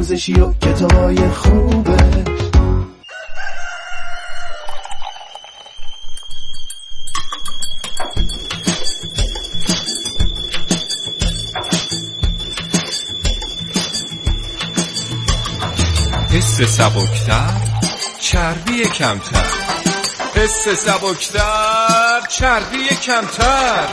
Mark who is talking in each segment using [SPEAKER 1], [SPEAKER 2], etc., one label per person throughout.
[SPEAKER 1] آموزشی و کتابای خوبه.
[SPEAKER 2] حس سبکتر، چربی کمتر. حس سبکتر، چربی کمتر.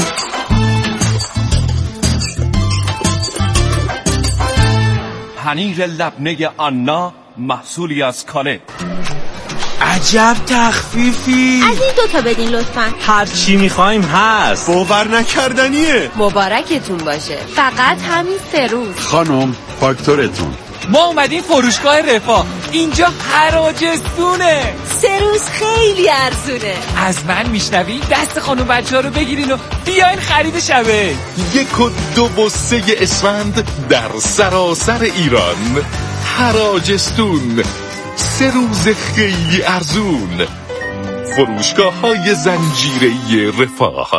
[SPEAKER 2] پنیر لبنه آنا، محصولی از کاله.
[SPEAKER 3] عجب تخفیفی.
[SPEAKER 4] از این دوتا بدین لطفاً.
[SPEAKER 3] هر چی میخوایم هست. باور نکردنیه.
[SPEAKER 4] مبارکتون باشه. فقط همین 3 روز.
[SPEAKER 5] خانم فاکتورتون.
[SPEAKER 6] ما اومدیم فروشگاه رفاه. اینجا حراجستونه.
[SPEAKER 4] 3 روز خیلی ارزونه.
[SPEAKER 6] از من میشنوی دست خانم بچه ها رو بگیرین و بیاین خرید شبه.
[SPEAKER 5] 1 و 2 و 3 اسفند در سراسر ایران. حراجستون، 3 روز خیلی ارزون. فروشگاه های زنجیره‌ای رفاه.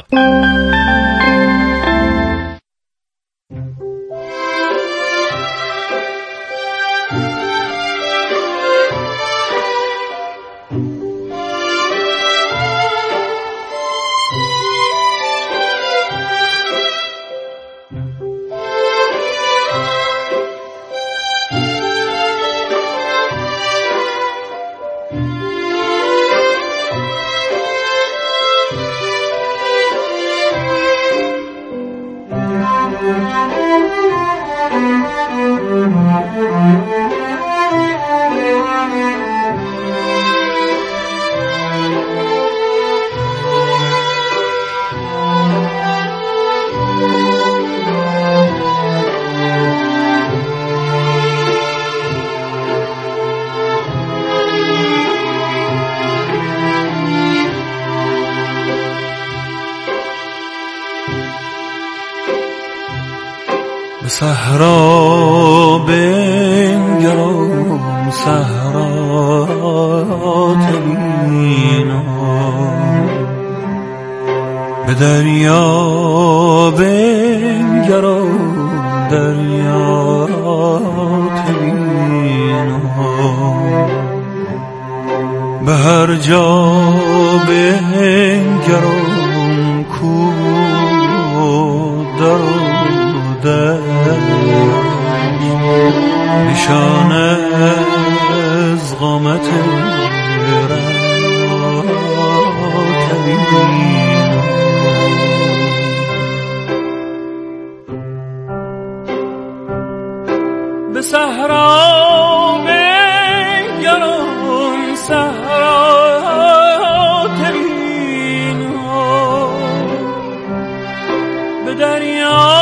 [SPEAKER 1] صحرا بنگران، صحرا تبینم، به دریا بنگران، دریا تبینم، به هر جا بنگران، کو در نشانه از قامت به صحرا بنگران، صحرا تبینم، به دریا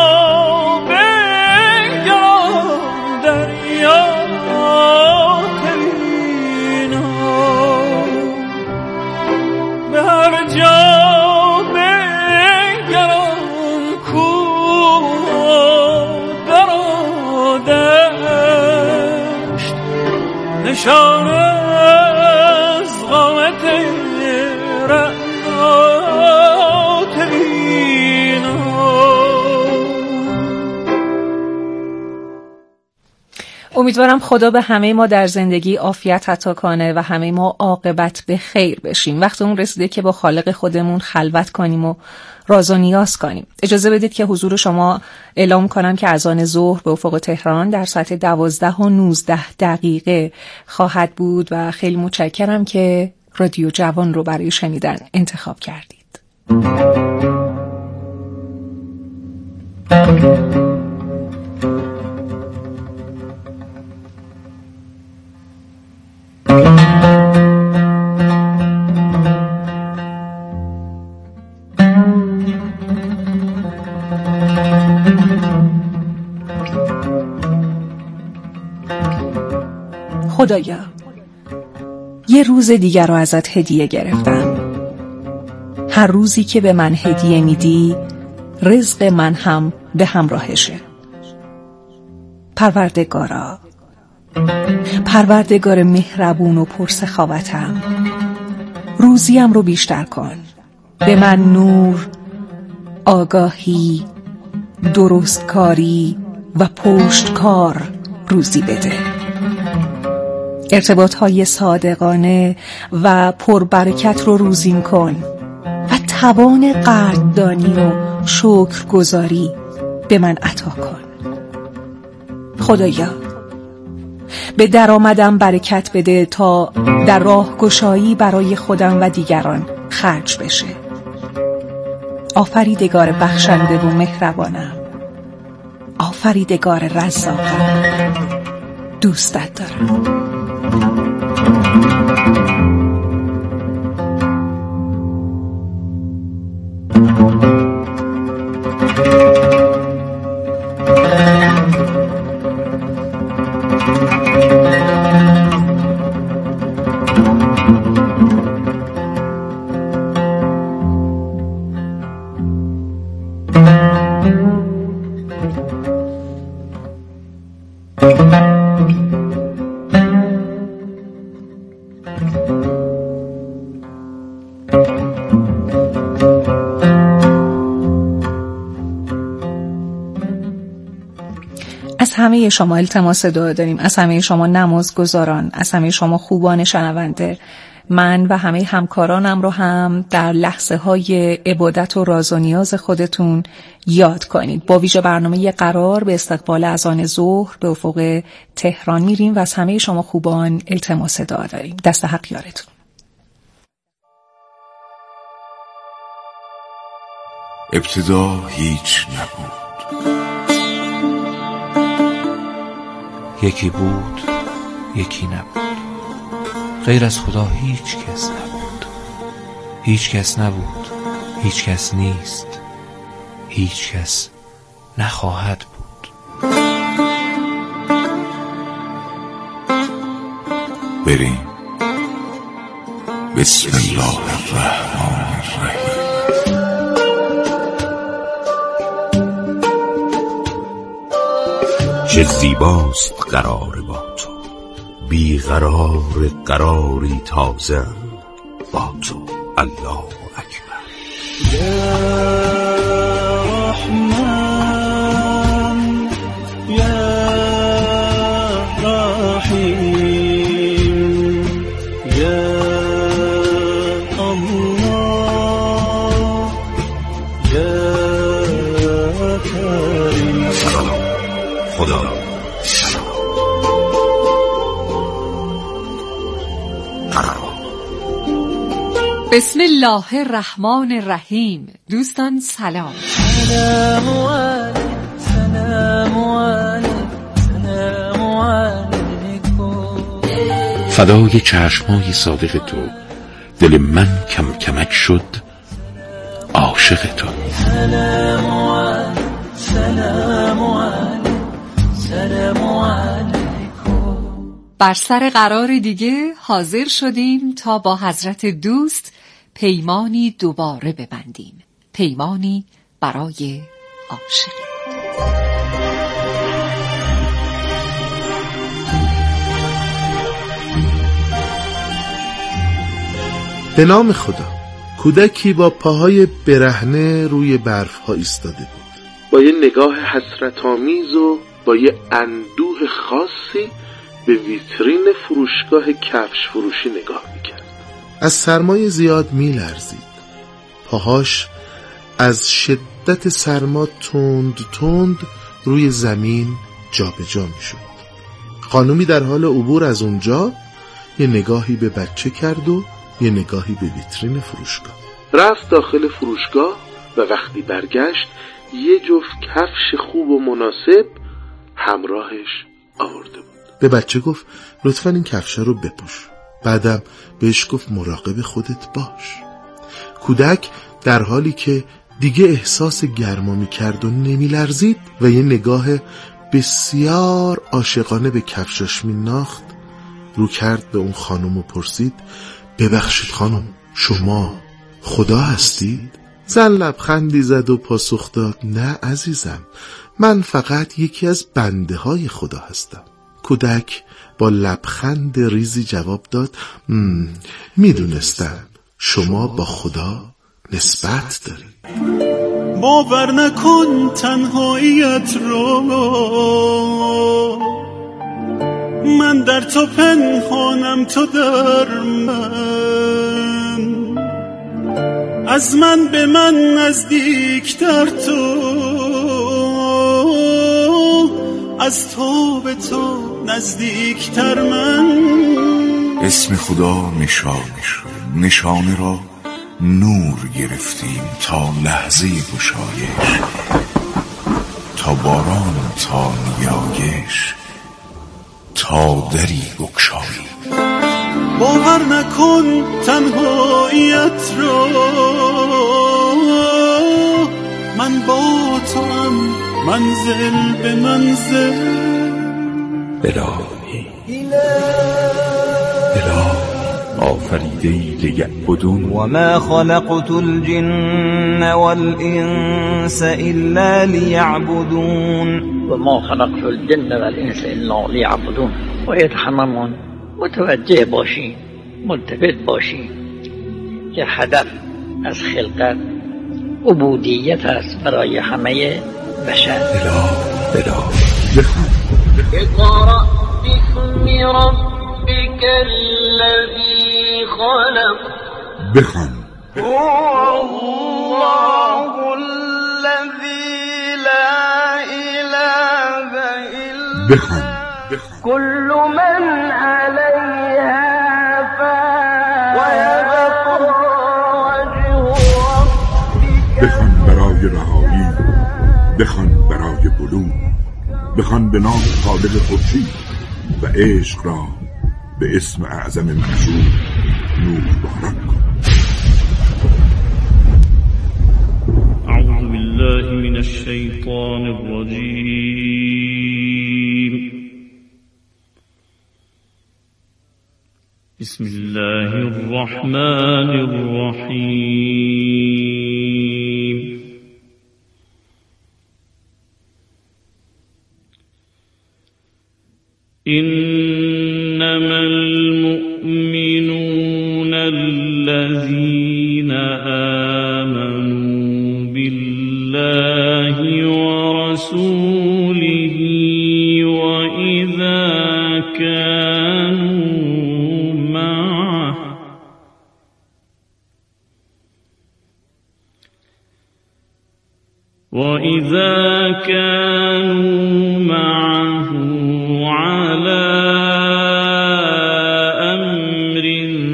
[SPEAKER 1] نشان از قامت رعنا تبینم.
[SPEAKER 7] امیدوارم خدا به همه ما در زندگی عافیت عطا کنه و همه ما عاقبت به خیر بشیم. وقت اون رسیده که با خالق خودمون خلوت کنیم و راز و نیاز کنیم. اجازه بدید که حضور شما اعلام کنم که اذان ظهر به افق تهران در ساعت 12:19 خواهد بود و خیلی متشکرم که رادیو جوان رو برای شنیدن انتخاب کردید. خدایا یه روز دیگر رو ازت هدیه گرفتم. هر روزی که به من هدیه میدی رزق من هم به همراهشه. پروردگار مهربون و پرسخاوتم، روزیم رو بیشتر کن. به من نور، آگاهی، درستکاری و پشتکار روزی بده. ارتباطهای صادقانه و پربرکت رو روزین کن و توان قدردانی و شکرگزاری به من عطا کن. خدایا به درآمدم برکت بده تا در راهگشایی برای خودم و دیگران خرج بشه. آفریدگار بخشنده و مهربانم، آفریدگار رزاقم، دوستت دارم. از همه شما التماس دعا داریم، از همه شما نمازگزاران، از همه شما خوبان شنونده. من و همه همکارانم رو هم در لحظه های عبادت و راز و نیاز خودتون یاد کنید. با ویژه برنامه قرار به استقبال اذان ظهر به افق تهران میریم و از همه شما خوبان التماس دعا داریم. دست حق یارتون.
[SPEAKER 5] ابتدا هیچ نبود،
[SPEAKER 8] یکی بود یکی نبود، غیر از خدا هیچ کس نبود. هیچ کس نبود، هیچ کس نیست، هیچ کس نخواهد بود.
[SPEAKER 5] بریم. بسم الله الرحمن الرحیم. چه زیباست قرار با تو، بیقرار قراری تازه با تو. الله اکبر.
[SPEAKER 1] یا رحمان یا رحیم یا الله یا کریم.
[SPEAKER 5] خدا
[SPEAKER 7] بسم الله الرحمن الرحیم. دوستان سلام.
[SPEAKER 1] سلام علیک، سلام علیک، سلام علیکم.
[SPEAKER 5] فدای چشمای صادق تو، دل من کم کمک شد عاشق تو.
[SPEAKER 1] سلام علیک، سلام علیک، سلام علیکم.
[SPEAKER 7] بر سر قرار دیگه حاضر شدیم تا با حضرت دوست پیمانی دوباره ببندیم، پیمانی برای عاشقی.
[SPEAKER 9] به نام خدا. کودکی با پاهای برهنه روی برف‌ها ایستاده بود، با یه نگاه حسرت‌آمیز و با یه اندوه خاصی به ویترین فروشگاه کفش فروشی نگاه میکرد. از سرمای زیاد میلرزید. پاهاش از شدت سرما تند تند روی زمین جابجا میشد. خانومی در حال عبور از اونجا یه نگاهی به بچه کرد و یه نگاهی به ویترین فروشگاه. رفت داخل فروشگاه و وقتی برگشت یه جفت کفش خوب و مناسب همراهش آورده بود. به بچه گفت لطفاً این کفشا رو بپوش. بعدم بهش گفت مراقب خودت باش. کودک در حالی که دیگه احساس گرما می‌کرد و نمی‌لرزید و یه نگاه بسیار عاشقانه به کفشاش می‌انداخت، رو کرد به اون خانم و پرسید ببخشید خانم، شما خدا هستید؟ زن لبخندی زد و پاسخ داد نه عزیزم، من فقط یکی از بنده های خدا هستم. کودک با لبخند ریزی جواب داد میدونستم شما با خدا نسبت دارید.
[SPEAKER 1] باور نکن تنهاییت رو، من در تو پنهانم تو در من، از من به من نزدیکتر تو، از تو به تو نزدیکتر من.
[SPEAKER 10] اسم خدا نشانه را نور گرفتیم تا لحظه گشایش، تا باران تا نیایش، تا دری بگشایی.
[SPEAKER 1] باور نکن تنهاییت را، من با تو هم منزل به منزل.
[SPEAKER 5] الهی آفریده‌ای لیعبدون
[SPEAKER 11] و ما خلقت الجن والانس الا لیعبدون
[SPEAKER 12] و ما خلقت الجن والانس الا لیعبدون. باید هممون متوجه باشیم، ملتفت باشیم که هدف از خلقت عبودیت است برای همه بشر.
[SPEAKER 5] اقرأ
[SPEAKER 1] باسم ربك الذي خلق.
[SPEAKER 10] بخوان.
[SPEAKER 1] هو الله الذي لا اله الا
[SPEAKER 10] بخوان.
[SPEAKER 1] كل من عليها فان ويبقى وجه ربك.
[SPEAKER 10] بخوان برای رهایی، بخوان برای بلوغ، بخوان به نام خالق خورشید و عشق را به اسم اعظم منصور نور بارک کن.
[SPEAKER 1] اعوذ بالله من الشیطان الرجیم. بسم الله الرحمن الرحیم. إنما المؤمنون الذين آمنوا بالله ورسوله وإذا كانوا معه على أمر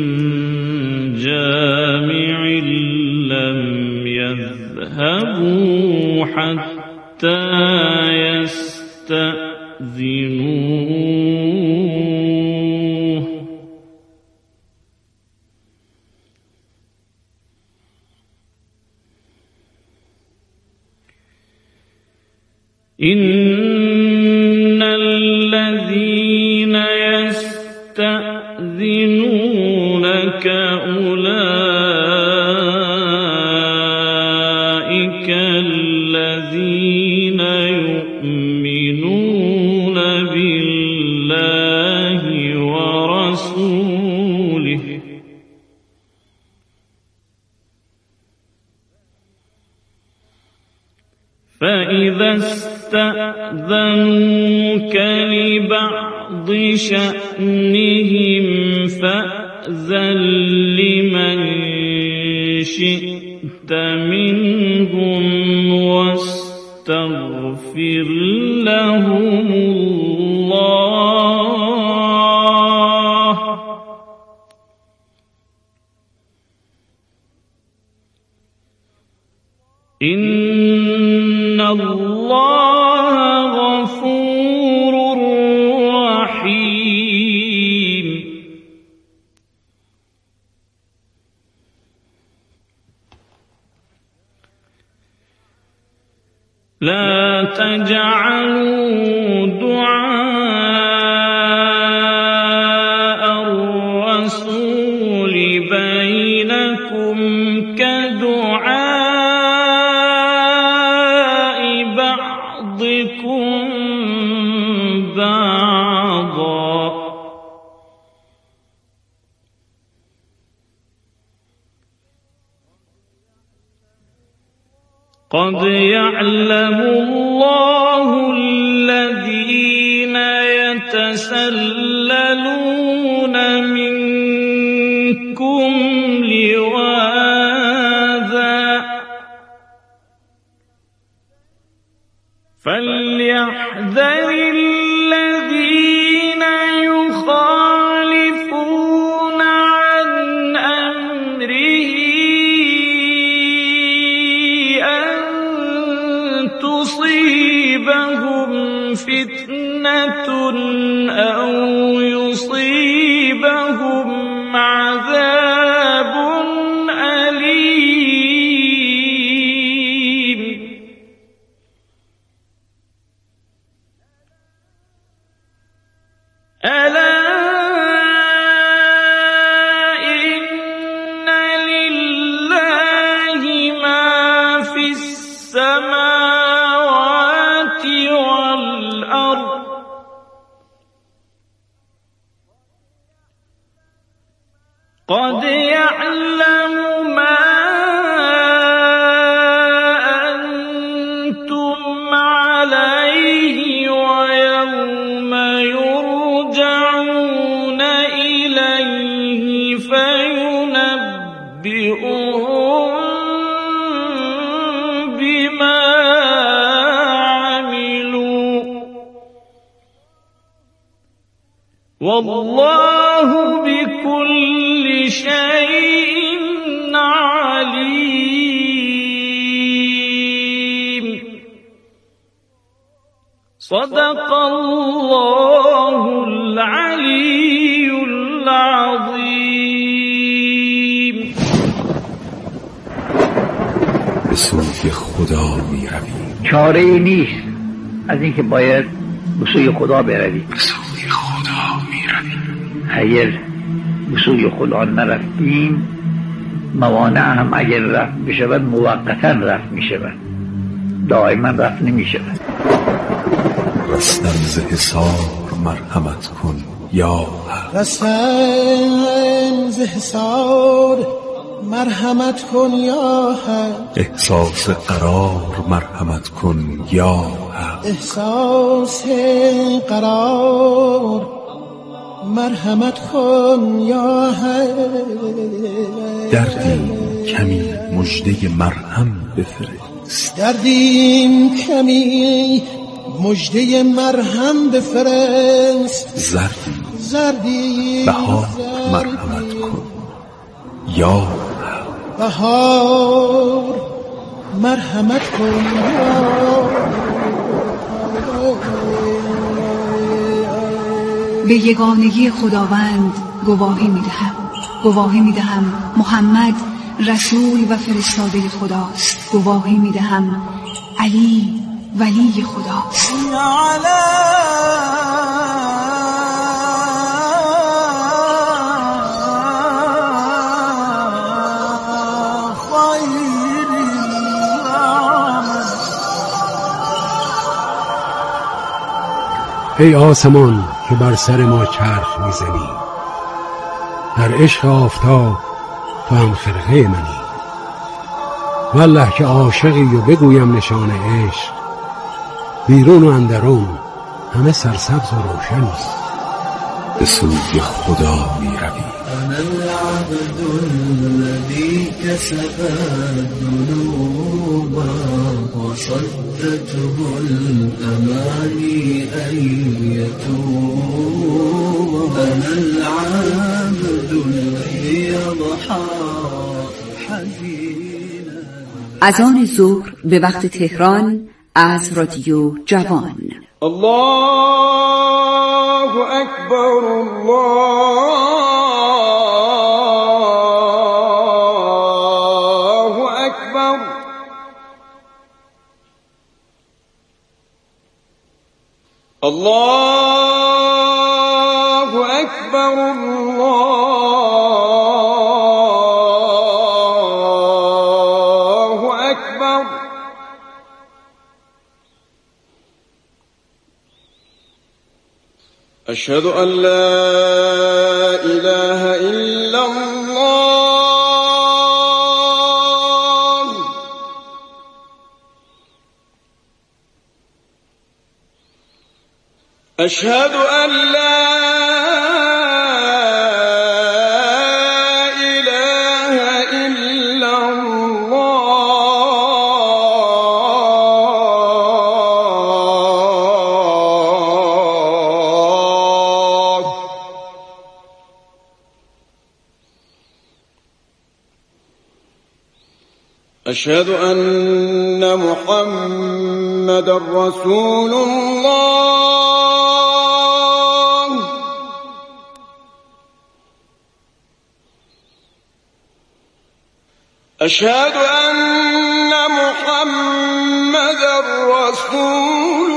[SPEAKER 1] جامع لم يذهبوا حتى يستأذنوه. إن الذين يستأذنونك أولئك الذين يؤمنون بالله ورسوله فإذا استأذنوك لبعض شأنهم فأذن لمن شئت منهم واستغفر لهم الله إن الله غفور رحيم. لا تجعلوا دعاء الرسول بينكم كدعاء بعضكم بعضا قد يعلم الله الذين يتبعون يتسللون منكم لواذا فليحذر الذين يخالفون عن أمره أن تصيبهم فتنة أو يصيبهم عذاب أليم ألا إن لله ما في السماوات والأرض قد يعلم ما أنتم عليه ويوم يرجعون إليه فينبئهم بما عملوا والله بكل شيء عليم صدق الله العلي العظیم.
[SPEAKER 5] به سوی خدا می رویم.
[SPEAKER 12] چاره ای نیست از اینکه باید به سوی خدا برویم.
[SPEAKER 5] به سوی خدا می رویم.
[SPEAKER 12] اگر به سوی خدا نرفتیم موانع هم اگر رفت بشود موقتا رفت می شود، دائما رفت نمی شود.
[SPEAKER 5] رستن ز حصار مرحمت کن یا حق.
[SPEAKER 13] رستن ز حصار مرحمت کن یا حق.
[SPEAKER 5] احساس قرار مرحمت کن یا حق.
[SPEAKER 13] احساس قرار مرحمت کن یا حق.
[SPEAKER 5] دردیم کمی مژده مرهم بفرست.
[SPEAKER 13] دردیم کمی مژده مرهم بفرست. زردی
[SPEAKER 5] بهار مرحمت کن یا حق.
[SPEAKER 13] بهار مرحمت کن
[SPEAKER 14] به یگانگی خداوند گواهی میدهم محمد رسول و فرستاده خداست. گواهی میدهم علی ولی خداست.
[SPEAKER 15] ای آسمان که بر سر ما چرخ میزنی، در عشق آفتاب تو هم خرقه منی. والله که عاشقی و بگویم نشان عشق، بیرون و اندرون همه سرسبز و روشنی.
[SPEAKER 5] به سوی خدا می رویم.
[SPEAKER 16] أنا العبد الذي كسب الذنوب وصدته الأماني أن يتوب. أنا العبد الذي يضحى حزينا.
[SPEAKER 14] اذان ظهر به وقت تهران از رادیو جوان.
[SPEAKER 17] الله أكبر الله أكبر. الله أكبر الله أكبر. أشهد أن لا إله إلا الله. أشهد أن لا إله إلا الله أشهد أن محمد رسول الله أشهد أن محمد رسول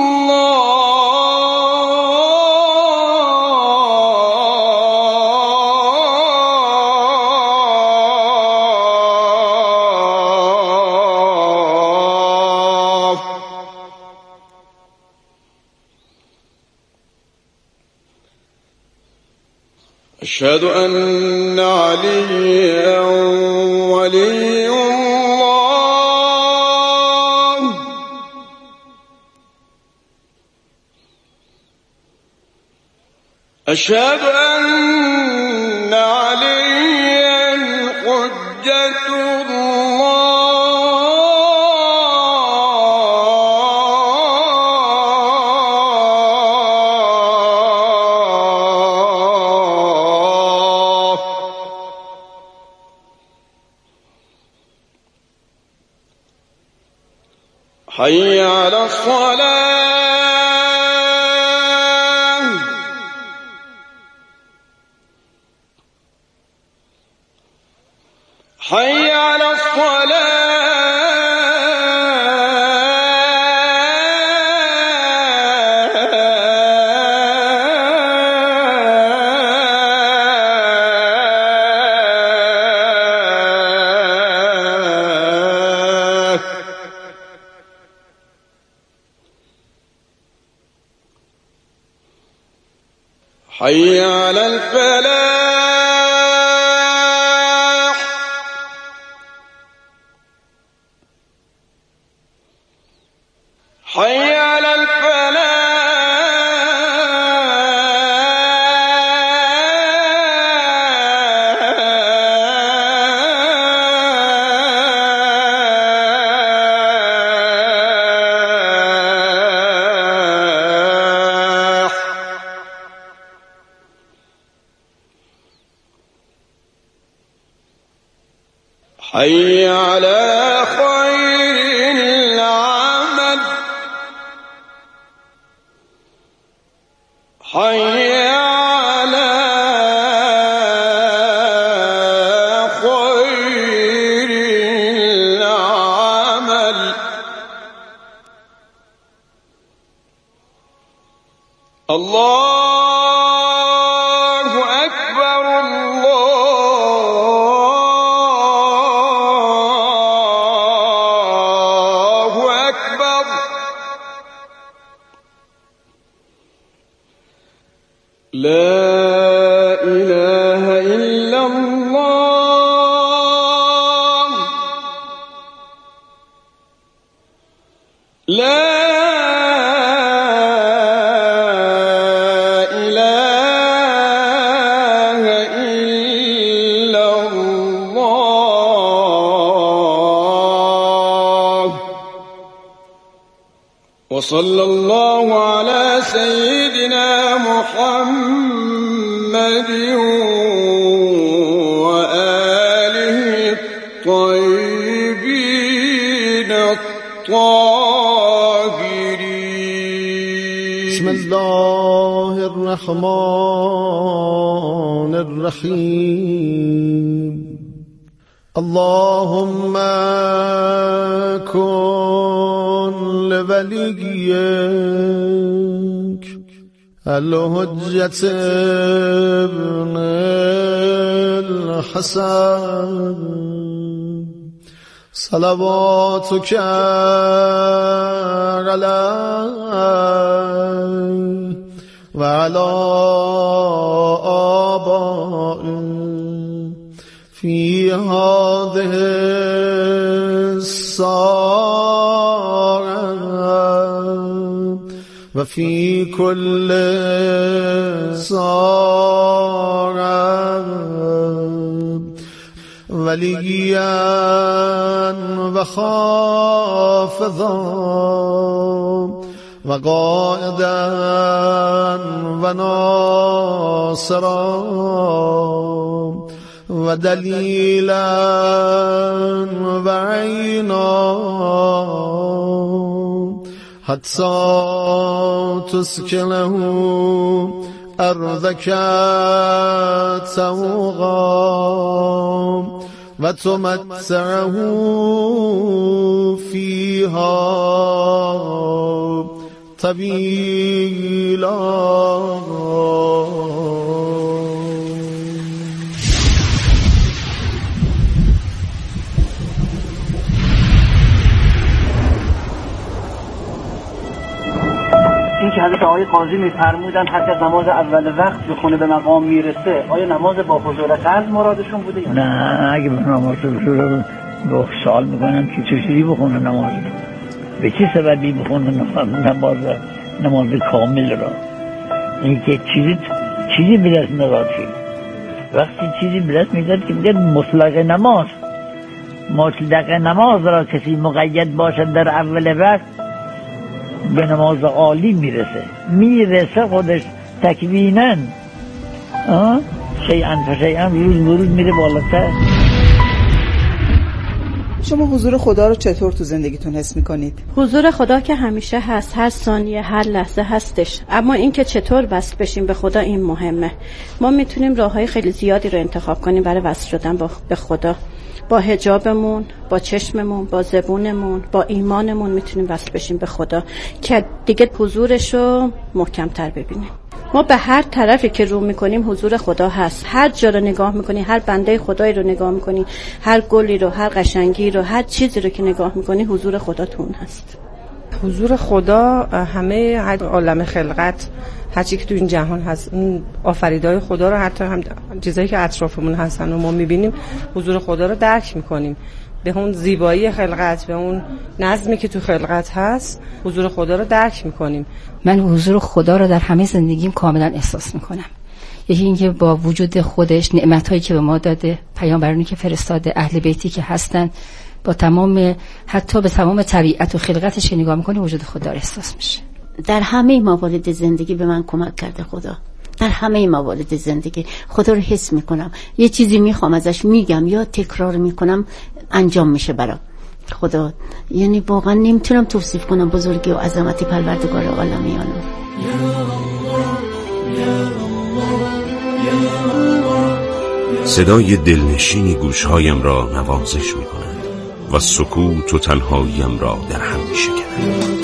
[SPEAKER 17] الله أشهد أن عليا ولي الله أشهد أن عليا حجة الله حي على الصلاة حي على الصلاة حي على الفلاح حي على الفلاح حي على خير العمل حي على خير العمل الله أكبر الله أكبر لا إله إلا الله لا إله إلا الله وصلى الله على سيدنا محمد وآله الطيبين الطاهرين
[SPEAKER 13] بسم الله الرحمن الرحيم اللهم كن لوليك الحجة ابن الحسن صلواتك عليه وعلى آبائه في هذه الساعة وفي كل ساعة وليا وخافضا وقائدا وناصرا ودليلا وعينا حتى تسكنه أرضك سوغا وتمتعه فيها طويلا.
[SPEAKER 18] این که حضرت آقای قاضی می‌فرمودن حتی نماز اول وقت بخونه به مقام میرسه، آیا نماز با حضور قلب مرادشون بوده یا
[SPEAKER 12] نه؟ اگه به نماز حضور رو سوال میکنن که چه چیزی بخونه نماز رو، به چه سببی بخونه نماز کامل را؟ این که چیزی بدست نداد که وقتی چیزی بدست میداد که میگه مطلق نماز را کسی مقید باشد در اول وقت به نماز عالی میرسه خودش تکویناً شیئا فشیئا روز برود میره بالاتر.
[SPEAKER 19] شما حضور خدا رو چطور تو زندگیتون حس میکنید؟
[SPEAKER 20] حضور خدا که همیشه هست، هر ثانیه هر لحظه هستش، اما این که چطور وصل بشیم به خدا این مهمه. ما میتونیم راههای خیلی زیادی رو انتخاب کنیم برای وصل شدن به خدا. با حجابمون، با چشممون، با زبونمون، با ایمانمون میتونیم وصل بشیم به خدا که دیگه حضورش رو محکم‌تر ببینیم. ما به هر طرفی که رو میکنیم حضور خدا هست. هر جا رو نگاه میکنی، هر بنده خدایی رو نگاه میکنی، هر گلی رو، هر قشنگی رو، هر چیزی رو که نگاه میکنی حضور خدا تو اون هست.
[SPEAKER 21] حضور خدا همه عالم خلقت، هر چی که تو این جهان هست، اون آفریدهای خدا رو، حتی هم چیزایی که اطرافمون هستن و ما میبینیم، حضور خدا رو درک میکنیم. به اون زیبایی خلقت، به اون نظمی که تو خلقت هست، حضور خدا رو درک میکنیم.
[SPEAKER 22] من حضور خدا رو در همه زندگیم کاملا احساس میکنم. یکی اینکه با وجود خودش، نعمتایی که به ما داده، پیامبرانی که فرستاده، اهل بیتی که هستن، با تمام، حتی به تمام طبیعت و خلقتش نگاه میکنی وجود خدا رو احساس میشه.
[SPEAKER 23] در همه موارد زندگی به من کمک کرده خدا. در همه موارد زندگی خدا رو حس میکنم. یه چیزی میخوام ازش میگم یا تکرار میکنم، انجام میشه برام خدا. یعنی واقعا نمیتونم توصیف کنم بزرگی و عظمت پروردگار عالمیان.
[SPEAKER 5] صدای دلنشینی گوشهایم را نوازش میکند و سکوت و تنهاییم را در هم میشکند.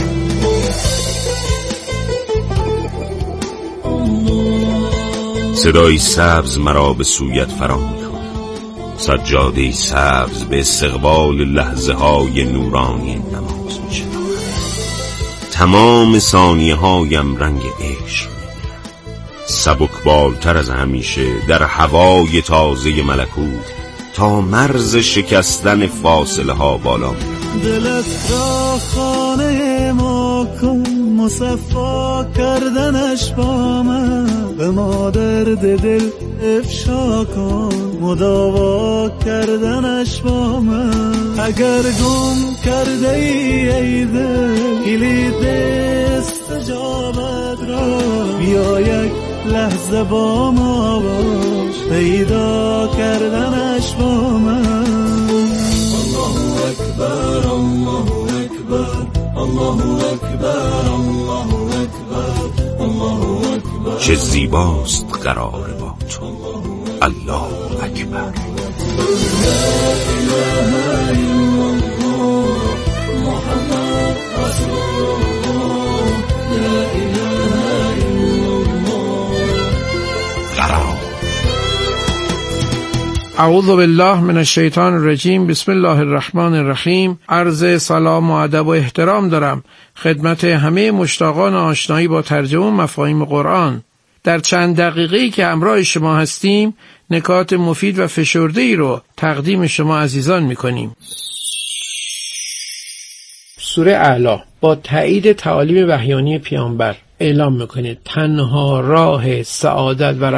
[SPEAKER 5] صدای سبز مرا به سویت فرا می‌خواند، سجاده سبز به استقبال لحظه های نورانی نماز می‌شود. تمام ثانیه هایم رنگ عشق می‌گیرد، سبکبالتر از همیشه در هوای تازه ملکوت تا مرز شکستن فاصله ها بالا می‌رود.
[SPEAKER 16] دلت را خانه ما کن، مصفا کردنش با من، به ما درد دل افشا کن، مداوا کردنش با من. اگر گم کرده ای دل کلید استجابت را، بیا یک لحظه با ما باش، پیدا کردنش با من. الله اکبر، الله اکبر، الله اکبر، الله اکبر، الله اکبر.
[SPEAKER 5] چه زیباست قرار با تو، الله اکبر.
[SPEAKER 16] لا اله الا الله، محمد رسول الله، لا اله الا الله.
[SPEAKER 5] قرار.
[SPEAKER 24] اعوذ بالله من الشیطان الرجیم. بسم الله الرحمن الرحیم. عرض سلام و ادب و احترام دارم خدمت همه مشتاقان آشنایی با ترجمه مفاهیم قرآن. در چند دقیقه‌ای که همراه شما هستیم نکات مفید و فشرده‌ای رو تقدیم شما عزیزان می‌کنیم. سوره اعلی با تایید تعالیم وحیانی پیامبر اعلام میکنه تنها راه سعادت و